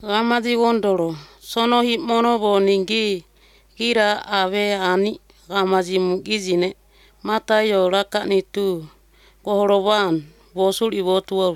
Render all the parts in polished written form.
Gamazi wondoro, sono hip monobo ningi, gira ave ani, gamazi mugizine, matayo raka ni tu, kohoroban, bosul ivo 12.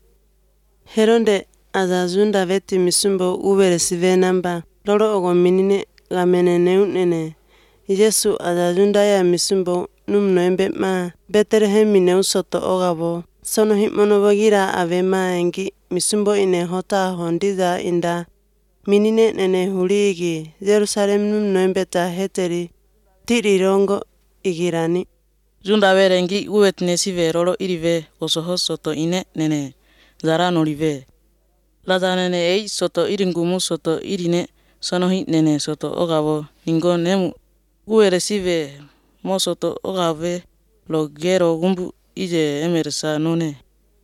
Heronde azazunda veti misumbo ubere sive namba, loro ogo minine gamene neunene. Yesu azazunda ya misumbo numno embe ma, Bethlehem mineu soto ogabo, sono hip monobo gira ave ma engi, misumbo ine hota hondiza inda, minine nene huligi, Jerusalem numno embe ta heteri, tiri rongo igirani. Zunda verengi uet nesive rolo irive osoho soto ine nene zarano rive. Lada nene ei soto iringumu soto irine sonohi nene soto ogavo ningo nemu ueresive mo soto ogave lo gero gumbu ije emersa nune.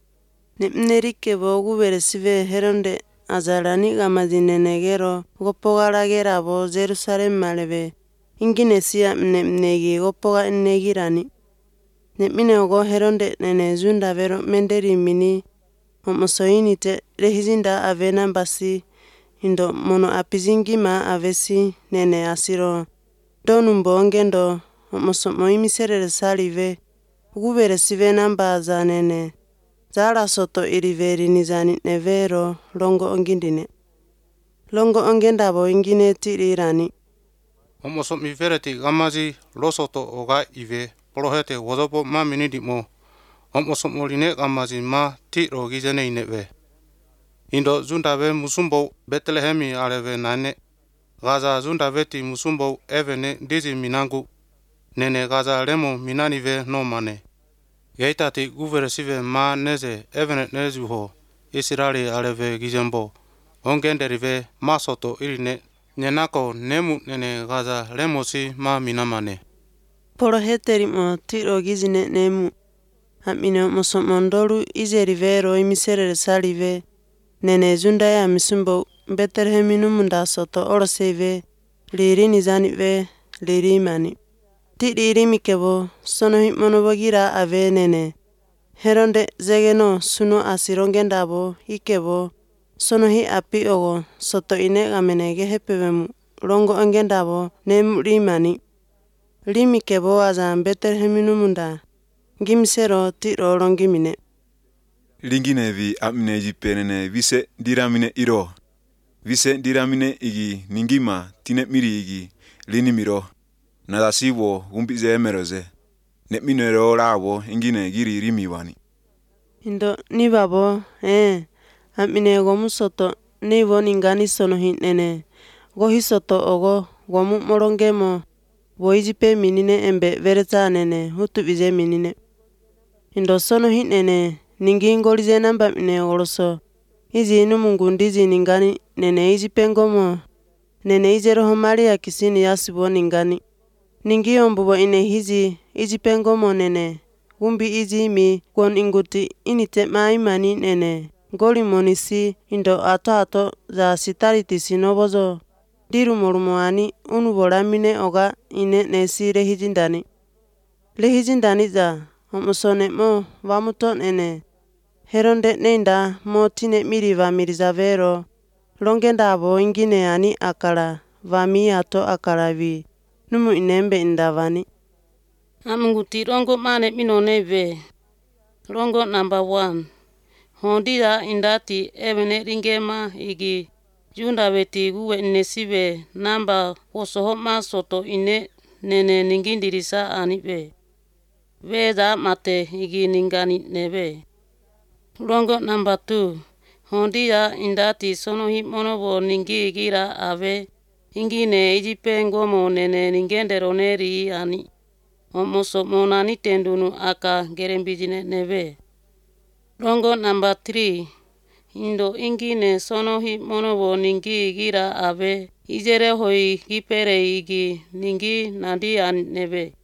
Nepnerike bo uberesive heronde azalani gamazi nene gero gopogara gera bo Jerusalem maleve. Inginesia mnegi gopoga negirani. Nepmine ogo heronde nene zunda vero menderi mini homosoinite rehizinda ave nambasi indo mono apizingi ma avesi nene asiro donumbo ongendo homosomoimiserere salive uguberesive namba za nene zara soto iriveri nizani nevero longo ongindine longo ongendabo ingine tirirani. Homosomi vereti gamazi losoto oga ive polohete wodopo ma minidimo homosomoline gamazi ma tiro gizene ineve. Indo zundave musumbo Bethlehemi aleve nane gaza zundaveti musumbo evene dizi minangu nene gaza lemo minanive no mane. Geitati guveresive ma neze evene nezuho Israeli aleve gizembo ongenderive ma soto irine Nyenako nemu nene gaza lemosi ma minamane. Poroheterimo tiro gizine nemu. Hamine mosomondoru izerivero imiserere salive. Nene zundaya misumbo Bethlehemi munda soto oroseive. Liri nizanive liri mani. Tiri mikebo sono himonobo gira ave nene. Heronde zegeno suno asirongendabo ikebo. Sono hi api ogo soto ine gamene gehepevemu longo ongendabo nemu rimani. Limi kebo azan Bethlehemi munda. Gimsero tiro longimine. Linginevi amine jipenene vise diramine iro. Vise diramine igi ningima tinemiri igi linimiro. Nadasibo gumbize emeroze. Nepminero labo ingine giri rimiwani. Indo nibabo Amine gomu soto nivo ningani sono hinene. Gohi soto ogo gomu morongemo. Boijipe minine embe vereta nene hutu bize minine. Indo sono hinene ningi ngolize namba mine oroso. Izi inu mungundizi ningani nene ijipe ngomo. Nene ijero homari ya kisini yasibo ningani. Ningi ombubo ine hizi ijipe ngomo nene. Gumbi izi mi kwon inguti inite maimani nene. Goli monisi indo ato za sitariti sinobozo. Diru morumoani unuboramine oga ine nesi rehijindani. Rehijindani za homosone mo vamuton ene. Heronde nenda mo tine miri vamirizavero. Longendabo ingine ani akara vami ato akaravi. Numu inembe indavani. Amunguti rongo mane minoneve. Rongo number 1. Hondida indati evene ringema igi junda veti guwe nesive namba osohoma soto ine nene ningindirisa anive. Veda mate igi ningani neve. Rongo number 2. Hondida indati sono himonobo ningi gira ave ingine ijipe ngomo nene ningendero neri ani. Omoso monani tendunu aka gerembijine neve. Rongo number 3. Indo ingine sono himonobo ningi gira ave ijere hoi gipere igi ningi nandi an neve.